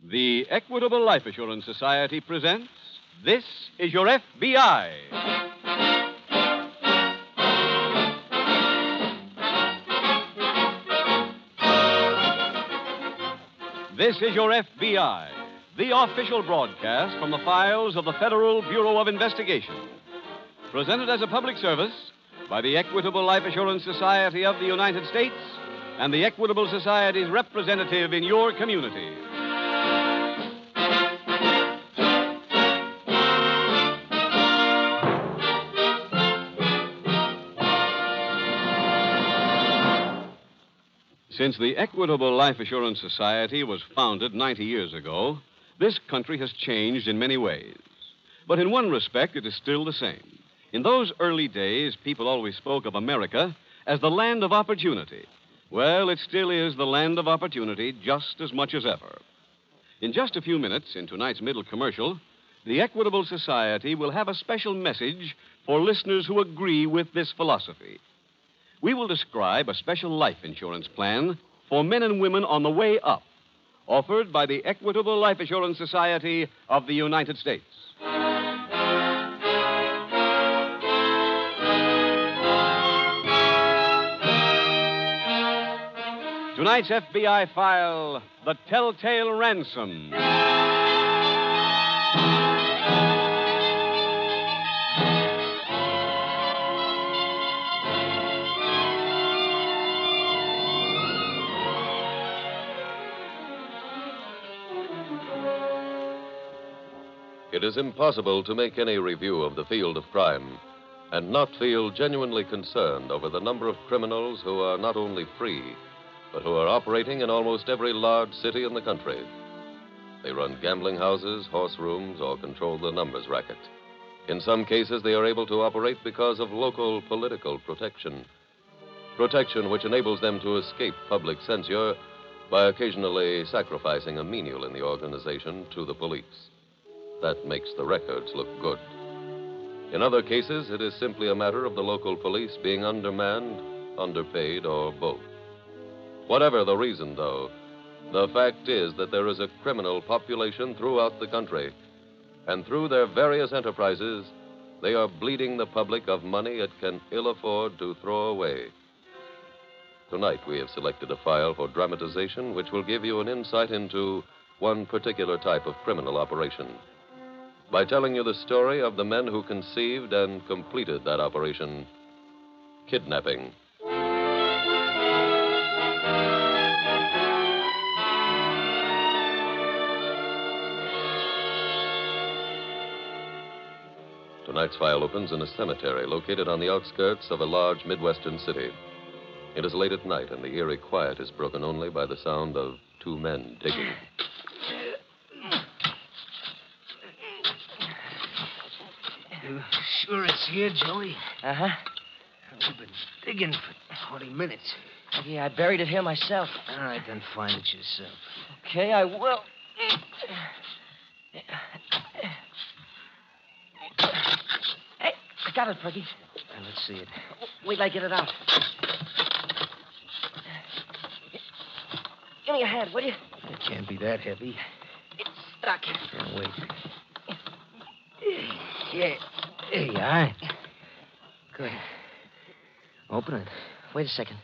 The Equitable Life Assurance Society presents This is Your FBI. This is Your FBI, the official broadcast from the files of the Federal Bureau of Investigation. Presented as a public service by the Equitable Life Assurance Society of the United States and the Equitable Society's representative in your community. Since the Equitable Life Assurance Society was founded 90 years ago, this country has changed in many ways. But in one respect, it is still the same. In those early days, people always spoke of America as the land of opportunity. Well, it still is the land of opportunity just as much as ever. In just a few minutes, in tonight's middle commercial, the Equitable Society will have a special message for listeners who agree with this philosophy. We will describe a special life insurance plan for men and women on the way up, offered by the Equitable Life Assurance Society of the United States. Tonight's FBI file, The Telltale Ransom. It is impossible to make any review of the field of crime and not feel genuinely concerned over the number of criminals who are not only free, but who are operating in almost every large city in the country. They run gambling houses, horse rooms, or control the numbers racket. In some cases, they are able to operate because of local political protection. Protection which enables them to escape public censure by occasionally sacrificing a menial in the organization to the police. That makes the records look good. In other cases, it is simply a matter of the local police being undermanned, underpaid, or both. Whatever the reason, though, the fact is that there is a criminal population throughout the country, and through their various enterprises, they are bleeding the public of money it can ill afford to throw away. Tonight, we have selected a file for dramatization which will give you an insight into one particular type of criminal operation, by telling you the story of the men who conceived and completed that operation, kidnapping. Tonight's file opens in a cemetery located on the outskirts of a large Midwestern city. It is late at night, and the eerie quiet is broken only by the sound of two men digging. You sure it's here, Joey? Uh-huh. We've been digging for 20 minutes. Yeah, I buried it here myself. All right, then find it yourself. Okay, I will. Hey, I got it, Perky. Let's see it. Wait till I get it out. Give me a hand, will you? It can't be that heavy. It's stuck. Now, wait. Yeah. There you are. Good. Open it. Wait a second.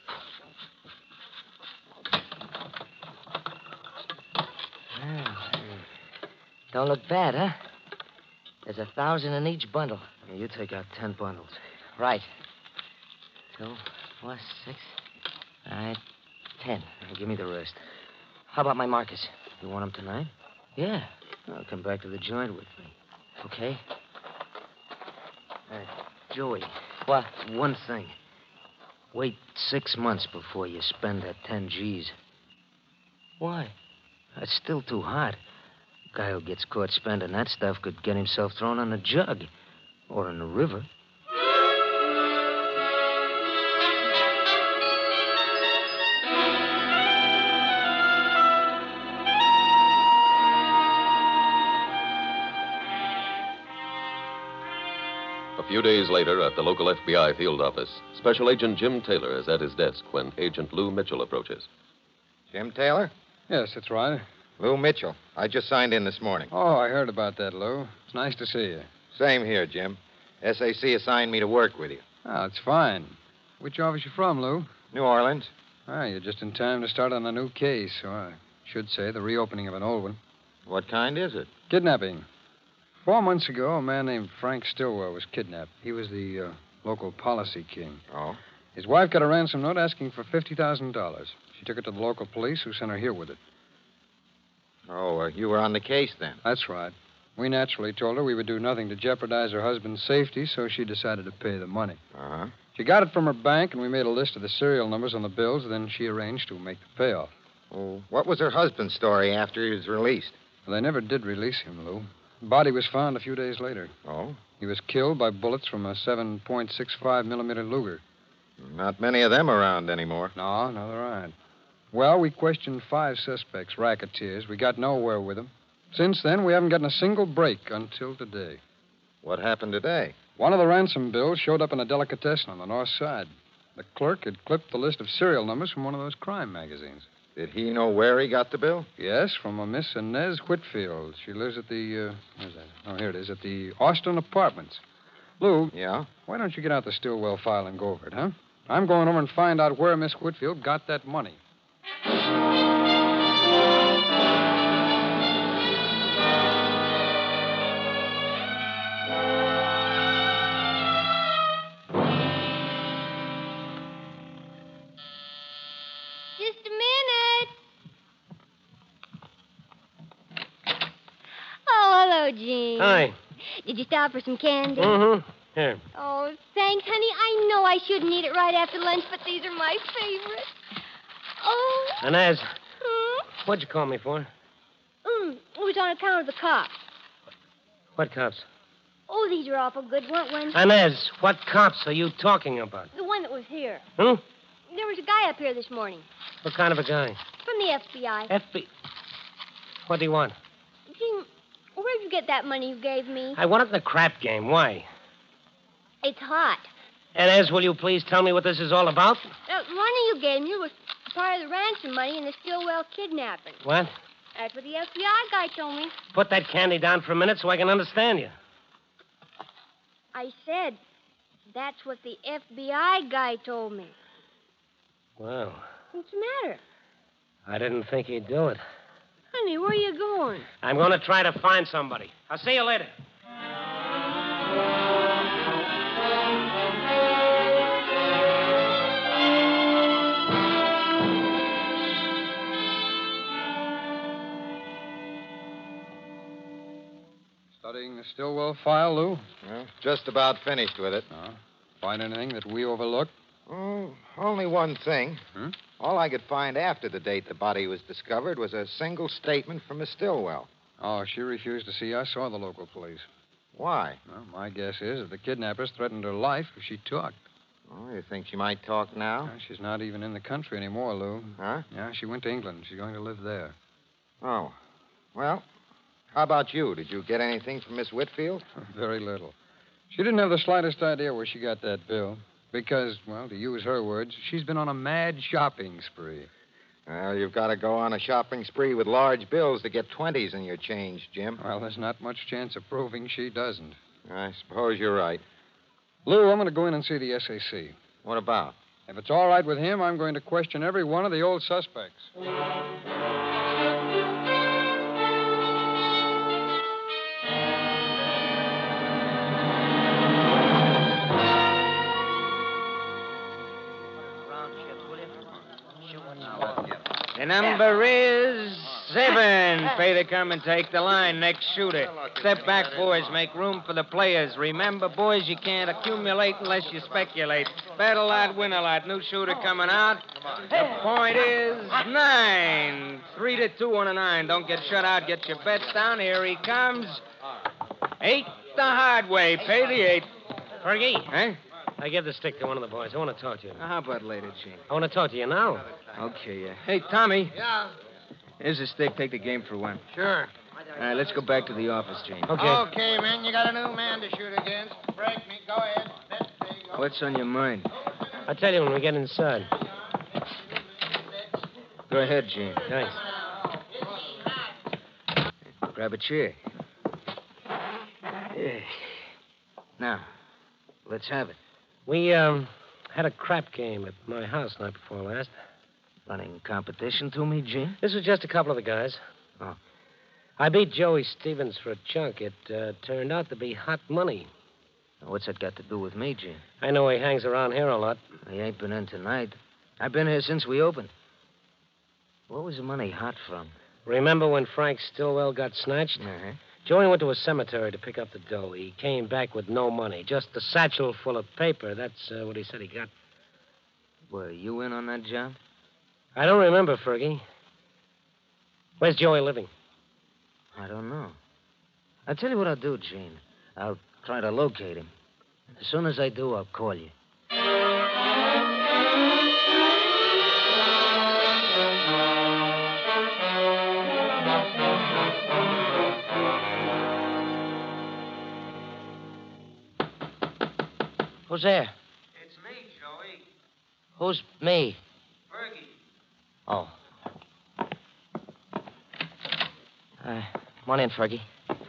Don't look bad, huh? There's 1,000 in each bundle. Yeah, you take out 10 bundles. Right. 2, 4, 6, 9, 10. Now, give me the rest. How about my markers? You want them tonight? Yeah. I'll come back to the joint with me. Okay. Joey. What? One thing. Wait 6 months before you spend that 10 G's. Why? That's still too hot. Guy who gets caught spending that stuff could get himself thrown on a jug or in the river. A few days later, at the local FBI field office, Special Agent Jim Taylor is at his desk when Agent Lou Mitchell approaches. Jim Taylor? Yes, that's right. Lou Mitchell. I just signed in this morning. Oh, I heard about that, Lou. It's nice to see you. Same here, Jim. SAC assigned me to work with you. Oh, it's fine. Which office you from, Lou? New Orleans. Ah, you're just in time to start on a new case, or I should say the reopening of an old one. What kind is it? Kidnapping. 4 months ago, a man named Frank Stillwell was kidnapped. He was the local policy king. Oh? His wife got a ransom note asking for $50,000. She took it to the local police, who sent her here with it. Oh, you were on the case then? That's right. We naturally told her we would do nothing to jeopardize her husband's safety, so she decided to pay the money. Uh-huh. She got it from her bank, and we made a list of the serial numbers on the bills. Then she arranged to make the payoff. Well, what was her husband's story after he was released? Well, they never did release him, Lou. The body was found a few days later. Oh? He was killed by bullets from a 7.65 millimeter Luger. Not many of them around anymore. No, there aren't. Well, we questioned 5 suspects, racketeers. We got nowhere with them. Since then, we haven't gotten a single break until today. What happened today? One of the ransom bills showed up in a delicatessen on the north side. The clerk had clipped the list of serial numbers from one of those crime magazines. Did he know where he got the bill? Yes, from a Miss Inez Whitfield. She lives at the, where's that? Oh, here it is, at the Austin Apartments. Lou. Yeah? Why don't you get out the Stillwell file and go over it, huh? I'm going over and find out where Miss Whitfield got that money. Just a minute. Oh, hello, Gene. Hi. Did you stop for some candy? Mm-hmm. Here. Oh, thanks, honey. I know I shouldn't eat it right after lunch, but these are my favorites. Oh. Inez, Hmm? what'd you call me for? It was on account of the cops. What cops? Oh, these are awful good, weren't ones? Inez, what cops are you talking about? The one that was here. Hmm? There was a guy up here this morning What kind of a guy? from the FBI. FB. What do you want? Gene, where'd you get that money you gave me? I wanted the crap game. Why? It's hot. Inez, will you please tell me what this is all about? That money you gave me was part of the ransom money in the Stillwell kidnapping. What? That's what the FBI guy told me. Put that candy down for a minute so I can understand you. I said, that's what the FBI guy told me. Well, What's the matter? I didn't think he'd do it. Honey, where are you going? I'm going to try to find somebody. I'll see you later. Studying the Stillwell file, Lou? Well, just about finished with it. Find anything that we overlooked? Oh, only one thing. Hmm? All I could find after the date the body was discovered was a single statement from Miss Stillwell. Oh, she refused to see us or the local police. Why? Well, my guess is that the kidnappers threatened her life if she talked. Oh, you think she might talk now? She's not even in the country anymore, Lou. Huh? Yeah, she went to England. She's going to live there. Oh. Well, how about you? Did you get anything from Miss Whitfield? Very little. She didn't have the slightest idea where she got that bill. Because, well, to use her words, she's been on a mad shopping spree. Well, you've got to go on a shopping spree with large bills to get 20s in your change, Jim. Well, there's not much chance of proving she doesn't. I suppose you're right. Lou, I'm going to go in and see the SAC. What about? If it's all right with him, I'm going to question every one of the old suspects. The number is 7. Pay to come and take the line. Next shooter. Step back, boys. Make room for the players. Remember, boys, you can't accumulate unless you speculate. Bet a lot, win a lot. New shooter coming out. The point is 9. 3-2 on a 9. Don't get shut out. Get your bets down. Here he comes. 8 the hard way. Pay the 8. Fergie, Huh? I give the stick to one of the boys. I want to talk to you. How about later, Gene? I want to talk to you now. Okay, yeah. Hey, Tommy. Yeah, Here's a stick. Take the game for one. sure. All right, let's go back to the office, Gene. Okay. Okay, man, you got a new man to shoot against. Break me. Go ahead. There you go. What's on your mind? I'll tell you when we get inside. Go ahead, Gene. Thanks. Grab a chair. Yeah. Now, let's have it. We had a crap game at my house night before last. Running competition to me, Gene? This was just a couple of the guys. Oh. I beat Joey Stevens for a chunk. It turned out to be hot money. What's that got to do with me, Gene? I know he hangs around here a lot. He ain't been in tonight. I've been here since we opened. What was the money hot from? Remember when Frank Stillwell got snatched? Uh-huh. Joey went to a cemetery to pick up the dough. He came back with no money, just a satchel full of paper. That's what he said he got. Were you in on that job? I don't remember, Fergie. Where's Joey living? I don't know. I'll tell you what I'll do, Gene. I'll try to locate him. As soon as I do, I'll call you. Who's there? It's me, Joey. Who's me? Fergie. Oh. Come on in, Fergie.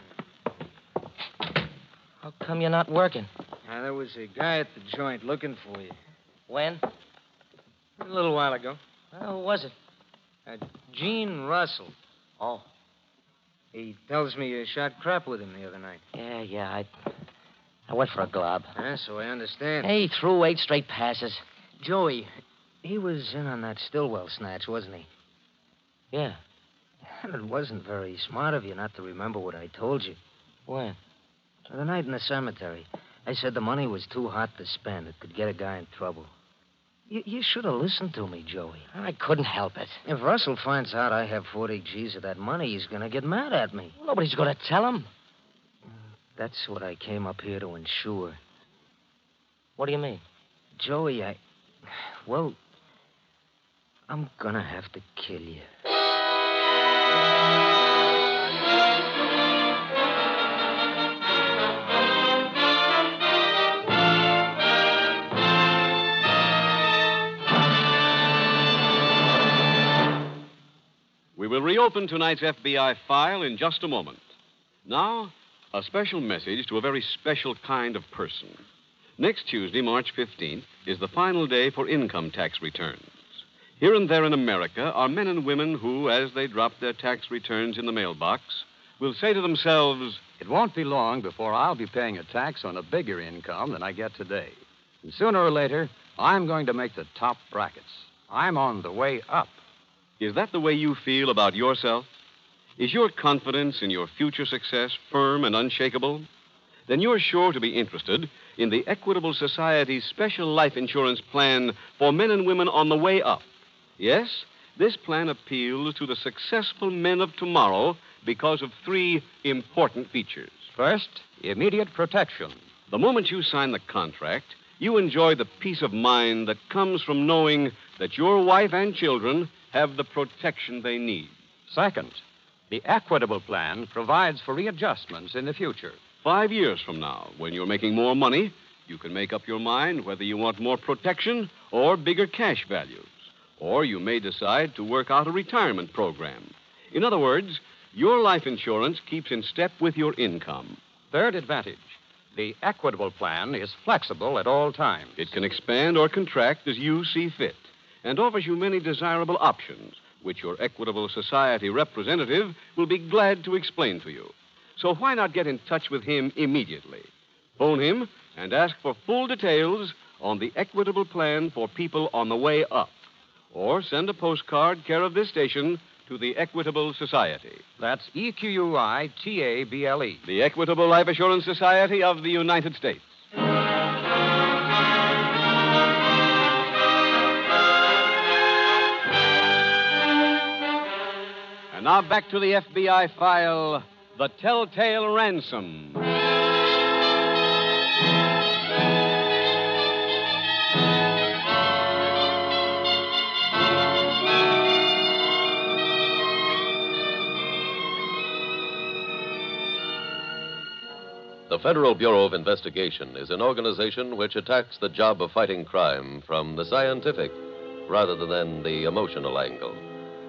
How come you're not working? There was a guy at the joint looking for you. When? A little while ago. Who was it? Gene Russell. Oh. He tells me you shot crap with him the other night. Yeah. I went for a glob. So I understand. He threw 8 straight passes. Joey, he was in on that Stillwell snatch, wasn't he? Yeah. And it wasn't very smart of you not to remember what I told you. When? The night in the cemetery. I said the money was too hot to spend. It could get a guy in trouble. You should have listened to me, Joey. I couldn't help it. If Russell finds out I have 40 G's of that money, he's going to get mad at me. Nobody's going to tell him. That's what I came up here to ensure. What do you mean? Joey, Well, I'm going to have to kill you. We will reopen tonight's FBI file in just a moment. Now, a special message to a very special kind of person. Next Tuesday, March 15th, is the final day for income tax returns. Here and there in America are men and women who, as they drop their tax returns in the mailbox, will say to themselves, "It won't be long before I'll be paying a tax on a bigger income than I get today. And sooner or later, I'm going to make the top brackets. I'm on the way up." Is that the way you feel about yourself? Is your confidence in your future success firm and unshakable? Then you're sure to be interested in the Equitable Society's special life insurance plan for men and women on the way up. Yes, this plan appeals to the successful men of tomorrow because of 3 important features. First, immediate protection. The moment you sign the contract, you enjoy the peace of mind that comes from knowing that your wife and children have the protection they need. Second, the Equitable plan provides for readjustments in the future. 5 years from now, when you're making more money, you can make up your mind whether you want more protection or bigger cash values. Or you may decide to work out a retirement program. In other words, your life insurance keeps in step with your income. Third advantage, the Equitable plan is flexible at all times. It can expand or contract as you see fit and offers you many desirable options, which your Equitable Society representative will be glad to explain to you. So why not get in touch with him immediately? Phone him and ask for full details on the Equitable plan for people on the way up. Or send a postcard care of this station to the Equitable Society. That's EQUITABLE. The Equitable Life Assurance Society of the United States. And now back to the FBI file, The Telltale Ransom. The Federal Bureau of Investigation is an organization which attacks the job of fighting crime from the scientific rather than the emotional angle.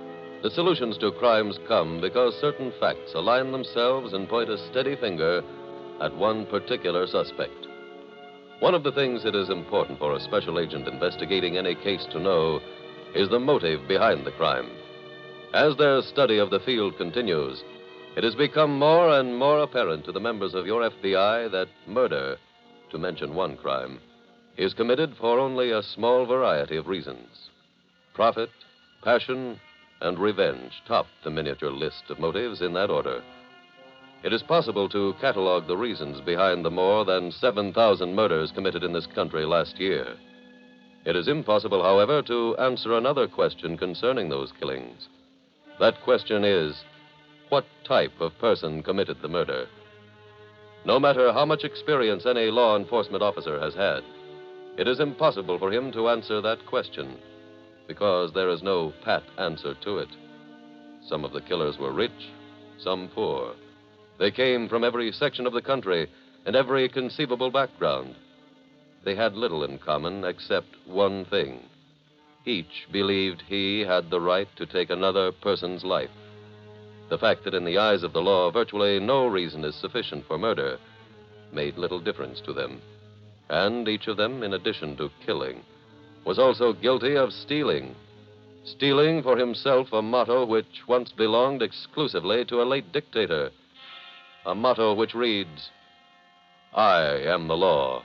The solutions to crimes come because certain facts align themselves and point a steady finger at one particular suspect. One of the things it is important for a special agent investigating any case to know is the motive behind the crime. As their study of the field continues, it has become more and more apparent to the members of your FBI that murder, to mention one crime, is committed for only a small variety of reasons. Profit, passion, and revenge top the miniature list of motives in that order. It is possible to catalog the reasons behind the more than 7,000 murders committed in this country last year. It is impossible, however, to answer another question concerning those killings. That question is, what type of person committed the murder? No matter how much experience any law enforcement officer has had, it is impossible for him to answer that question, because there is no pat answer to it. Some of the killers were rich, some poor. They came from every section of the country and every conceivable background. They had little in common except one thing. Each believed he had the right to take another person's life. The fact that in the eyes of the law virtually no reason is sufficient for murder made little difference to them. And each of them, in addition to killing, was also guilty of stealing. Stealing for himself a motto which once belonged exclusively to a late dictator. A motto which reads, I am the law.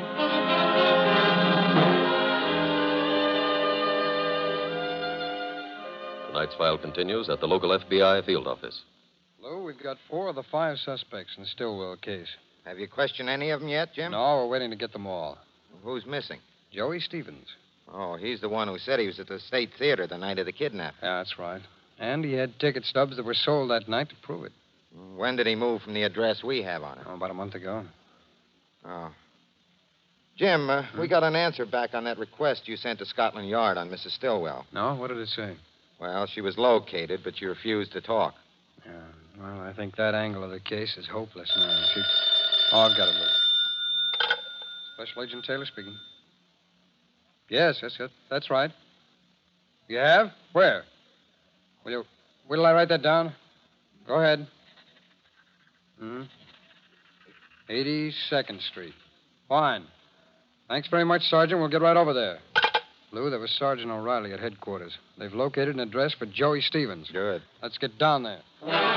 Tonight's file continues at the local FBI field office. Lou, we've got 4 of the 5 suspects in the Stillwell case. Have you questioned any of them yet, Jim? No, we're waiting to get them all. Who's missing? Joey Stevens. Oh, he's the one who said he was at the State Theater the night of the kidnapping. Yeah, that's right. And he had ticket stubs that were sold that night to prove it. When did he move from the address we have on it? Oh, about a month ago. Oh. Jim, we got an answer back on that request you sent to Scotland Yard on Mrs. Stillwell. No? What did it say? Well, she was located, but she refused to talk. Yeah, well, I think that angle of the case is hopeless now. Oh, I've got it, Lou. Special Agent Taylor speaking. Yes, that's right. You have? Where? Will I write that down? Go ahead. 82nd Street. Fine. Thanks very much, Sergeant. We'll get right over there. Lou, there was Sergeant O'Reilly at headquarters. They've located an address for Joey Stevens. Good. Let's get down there.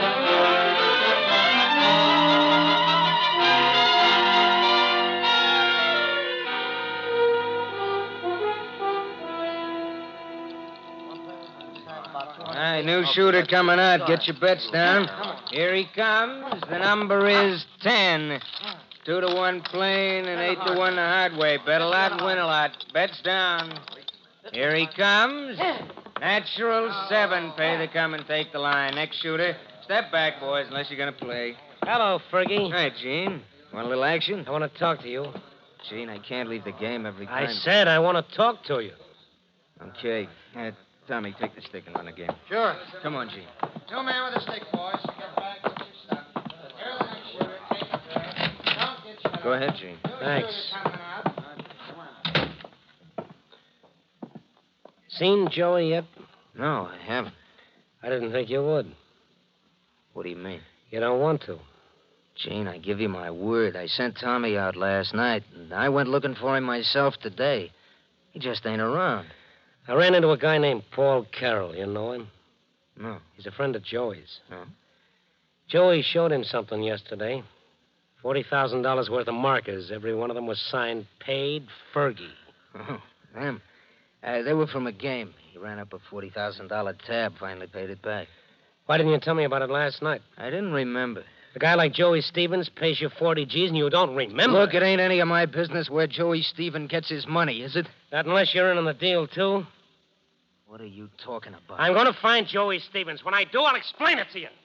All right, new shooter coming out. Get your bets down. Here he comes. The number is 10. 2 to 1 plain and 8 to 1 the hard way. Bet a lot, win a lot. Bets down. Here he comes. Natural 7. Pay the come and take the line. Next shooter. Step back, boys, unless you're going to play. Hello, Fergie. Hi, Gene. Want a little action? I want to talk to you. Gene, I can't leave the game every time. I said I want to talk to you. Okay. Tommy, take the stick and run the game. Sure. Come on, Gene. 2 men with a stick, boys. Get back, get your stuff. Here the next shooter. Take it there. Don't get your... Go ahead, Gene. Thanks. Coming out. Seen Joey yet? No, I haven't. I didn't think you would. What do you mean? You don't want to. Gene, I give you my word. I sent Tommy out last night, and I went looking for him myself today. He just ain't around. I ran into a guy named Paul Carroll. You know him? No. He's a friend of Joey's. No? Joey showed him something yesterday. $40,000 worth of markers. Every one of them was signed Paid Fergie. Oh, them. They were from a game. He ran up a $40,000 tab, finally paid it back. Why didn't you tell me about it last night? I didn't remember. A guy like Joey Stevens pays you 40 G's and you don't remember? Look, it ain't any of my business where Joey Stevens gets his money, is it? Not unless you're in on the deal, too. What are you talking about? I'm going to find Joey Stevens. When I do, I'll explain it to you.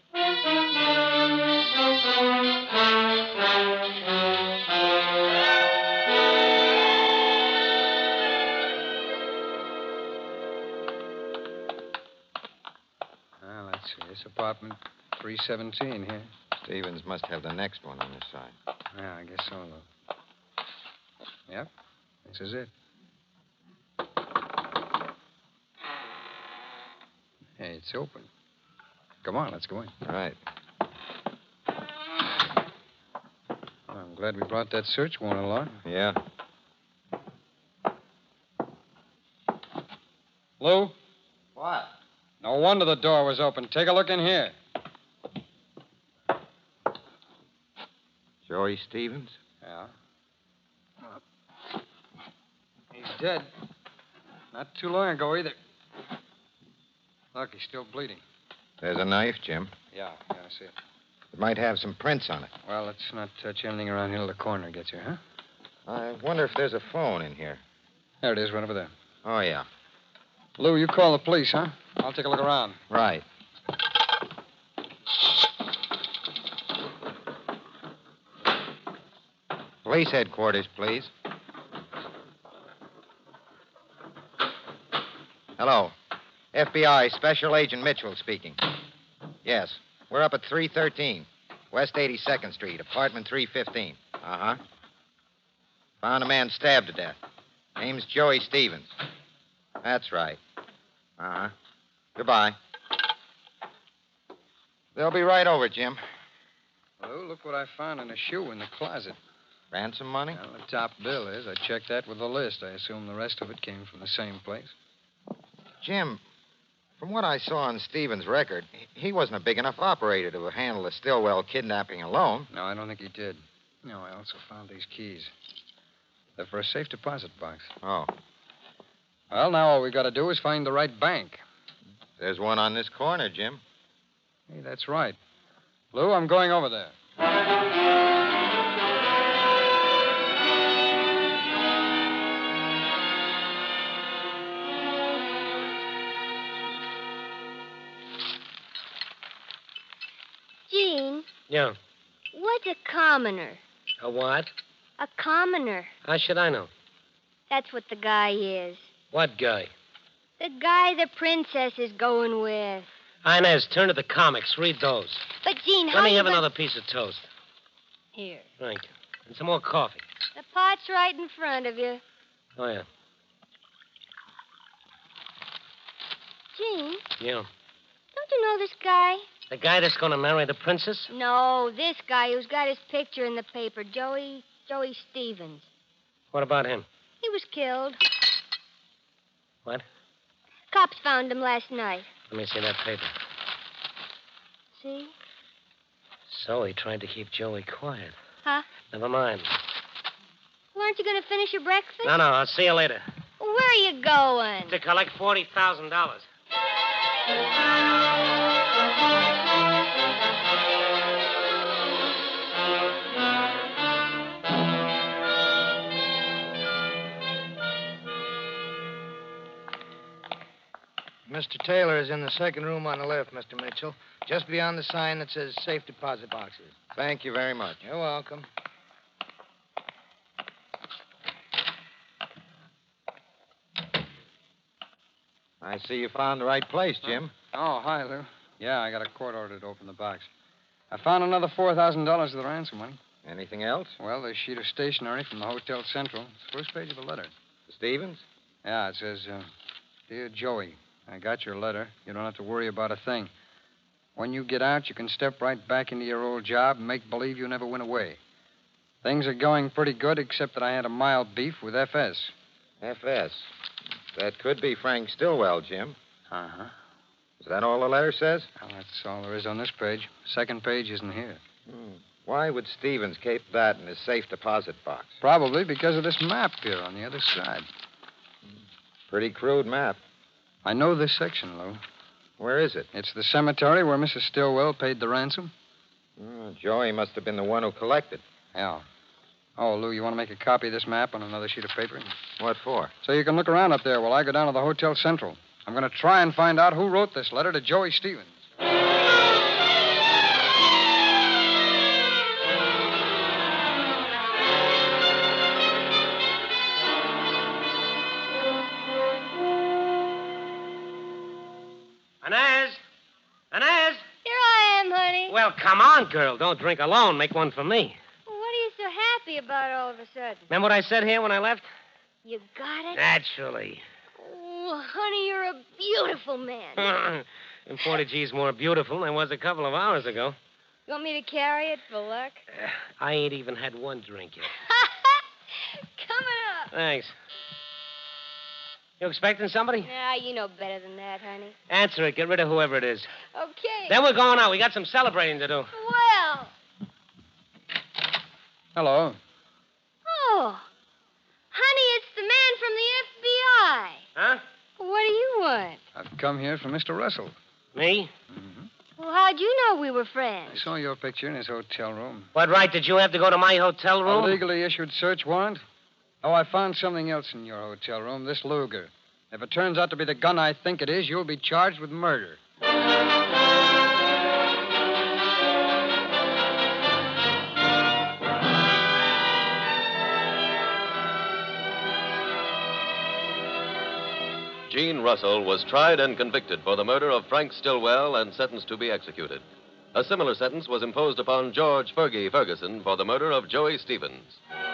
Well, let's see. This apartment, 317 here. Stevens must have the next one on his side. Yeah, I guess so, Lou. Yep, this is it. Hey, it's open. Come on, let's go in. All right. I'm glad we brought that search warrant along. Yeah. Lou? What? No wonder the door was open. Take a look in here. Joey Stevens? Yeah. He's dead. Not too long ago, either. Look, he's still bleeding. There's a knife, Jim. Yeah, I see it. It might have some prints on it. Well, let's not touch anything around here till the coroner gets here, huh? I wonder if there's a phone in here. There it is, right over there. Oh, yeah. Lou, you call the police, huh? I'll take a look around. Right. Police headquarters, please. Hello. FBI, Special Agent Mitchell speaking. Yes. We're up at 313, West 82nd Street, apartment 315. Uh-huh. Found a man stabbed to death. Name's Joey Stevens. That's right. Uh-huh. Goodbye. They'll be right over, Jim. Lou, look what I found in a shoe in the closet. Ransom money? Well, the top bill is. I checked that with the list. I assume the rest of it came from the same place. Jim, from what I saw on Stevens' record, he wasn't a big enough operator to handle the Stillwell kidnapping alone. No, I don't think he did. No, I also found these keys. They're for a safe deposit box. Oh. Well, now all we got to do is find the right bank. There's one on this corner, Jim. Hey, that's right. Lou, I'm going over there. Gene, Yeah. what's a commoner? A what? A commoner. How should I know? That's what the guy is. What guy? The guy the princess is going with. Inez, turn to the comics. Read those. But, Gene, how Let me you have gonna- another piece of toast. Here. Thank you. And some more coffee. The pot's right in front of you. Oh, yeah. Gene, Yeah. don't you know this guy? The guy that's going to marry the princess? No, this guy who's got his picture in the paper, Joey Stevens. What about him? He was killed. What? Cops found him last night. Let me see that paper. See? So he tried to keep Joey quiet. Huh? Never mind. Well, aren't you going to finish your breakfast? No, I'll see you later. Well, where are you going? To collect $40,000. Mr. Taylor is in the second room on the left, Mr. Mitchell, just beyond the sign that says safe deposit boxes. Thank you very much. You're welcome. I see you found the right place, Jim. Oh, hi, Lou. Yeah, I got a court order to open the box. I found another $4,000 of the ransom money. Anything else? Well, this sheet of stationery from the Hotel Central. It's the first page of the letter. Stevens? Yeah, it says, Dear Joey, I got your letter. You don't have to worry about a thing. When you get out, you can step right back into your old job and make believe you never went away. Things are going pretty good, except that I had a mild beef with FS. FS. That could be Frank Stillwell, Jim. Uh-huh. Is that all the letter says? Well, that's all there is on this page. Second page isn't here. Why would Stevens keep that in his safe deposit box? Probably because of this map here on the other side. Pretty crude map. I know this section, Lou. Where is it? It's the cemetery where Mrs. Stillwell paid the ransom. Joey must have been the one who collected. Yeah. Oh, Lou, you want to make a copy of this map on another sheet of paper? What for? So you can look around up there while I go down to the Hotel Central. I'm going to try and find out who wrote this letter to Joey Stevens. Inez! Here I am, honey. Well, come on, girl. Don't drink alone. Make one for me. Well, what are you so happy about all of a sudden? Remember what I said here when I left? You got it? Naturally. Oh, honey, you're a beautiful man. And 40 G's more beautiful than I was a couple of hours ago. You want me to carry it for luck? I ain't even had one drink yet. Coming up. Thanks. You expecting somebody? Yeah, you know better than that, honey. Answer it. Get rid of whoever it is. Okay. Then we're going out. We got some celebrating to do. Well. Hello. Oh. Honey, it's the man from the FBI. Huh? What do you want? I've come here for Mr. Russell. Me? Well, how'd you know we were I friends? saw your picture in his hotel room. What right did you have to go to my hotel room? A legally issued search warrant? Oh, I found something else in your hotel room, this Luger. If it turns out to be the gun I think it is, you'll be charged with murder. Gene Russell was tried and convicted for the murder of Frank Stillwell and sentenced to be executed. A similar sentence was imposed upon George Fergie Ferguson for the murder of Joey Stevens.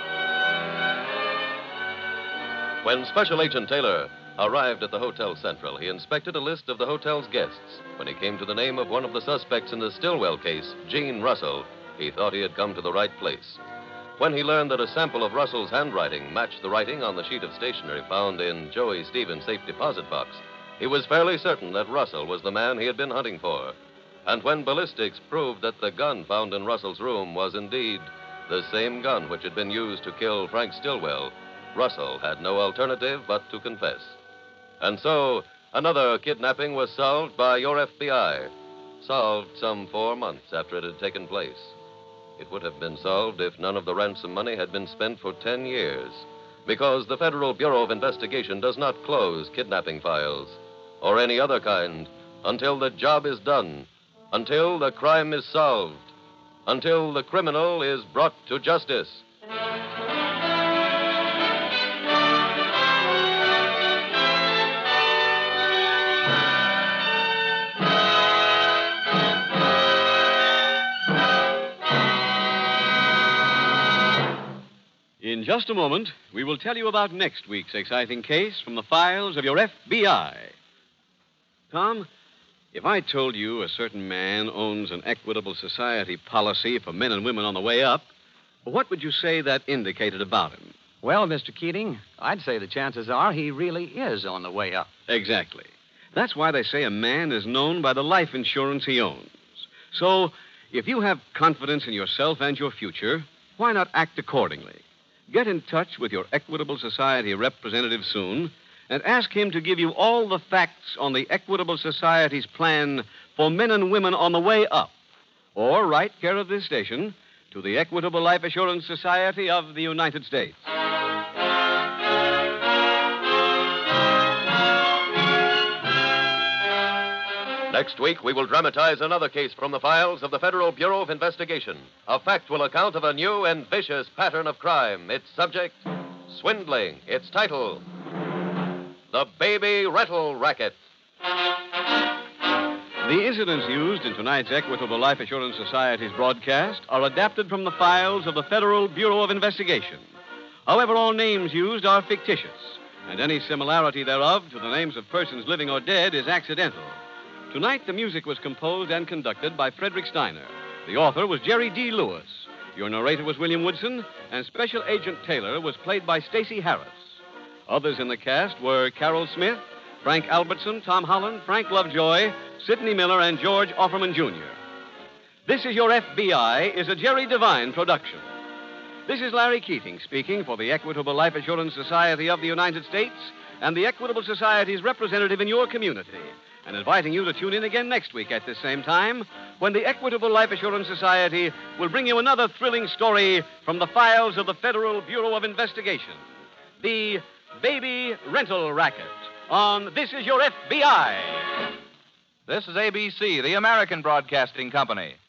When Special Agent Taylor arrived at the Hotel Central, he inspected a list of the hotel's guests. When he came to the name of one of the suspects in the Stillwell case, Gene Russell, he thought he had come to the right place. When he learned that a sample of Russell's handwriting matched the writing on the sheet of stationery found in Joey Stevens' safe deposit box, he was fairly certain that Russell was the man he had been hunting for. And when ballistics proved that the gun found in Russell's room was indeed the same gun which had been used to kill Frank Stillwell, Russell had no alternative but to confess. And so, another kidnapping was solved by your FBI. Solved some 4 months after it had taken place. It would have been solved if none of the ransom money had been spent for 10 years. Because the Federal Bureau of Investigation does not close kidnapping files, or any other kind, until the job is done, until the crime is solved, until the criminal is brought to justice. In just a moment, we will tell you about next week's exciting case from the files of your FBI. Tom, if I told you a certain man owns an equitable society policy for men and women on the way up, what would you say that indicated about him? Well, Mr. Keating, I'd say the chances are he really is on the way up. Exactly. That's why they say a man is known by the life insurance he owns. So, if you have confidence in yourself and your future, why not act accordingly? Get in touch with your Equitable Society representative soon and ask him to give you all the facts on the Equitable Society's plan for men and women on the way up. Or write care of this station to the Equitable Life Assurance Society of the United States. Next week, we will dramatize another case from the files of the Federal Bureau of Investigation. A factual account of a new and vicious pattern of crime. Its subject, swindling. Its title, The Baby Rental Racket. The incidents used in tonight's Equitable Life Assurance Society's broadcast are adapted from the files of the Federal Bureau of Investigation. However, all names used are fictitious, and any similarity thereof to the names of persons living or dead is accidental. Tonight, the music was composed and conducted by Frederick Steiner. The author was Jerry D. Lewis. Your narrator was William Woodson, and Special Agent Taylor was played by Stacey Harris. Others in the cast were Carol Smith, Frank Albertson, Tom Holland, Frank Lovejoy, Sidney Miller, and George Offerman, Jr. This Is Your FBI is a Jerry Devine production. This is Larry Keating speaking for the Equitable Life Assurance Society of the United States and the Equitable Society's representative in your community, and inviting you to tune in again next week at this same time when the Equitable Life Assurance Society will bring you another thrilling story from the files of the Federal Bureau of Investigation, the Baby Rental Racket, on This Is Your FBI. This is ABC, the American Broadcasting Company.